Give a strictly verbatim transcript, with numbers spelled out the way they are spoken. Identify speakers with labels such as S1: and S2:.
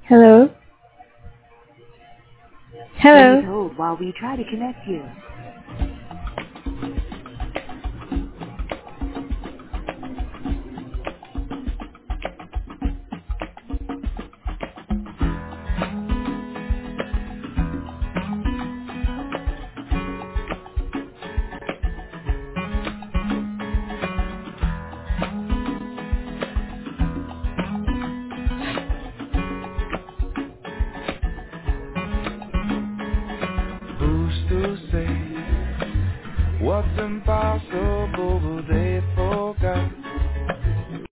S1: Hello?
S2: Please
S1: Hello?
S2: hold while we try to connect you.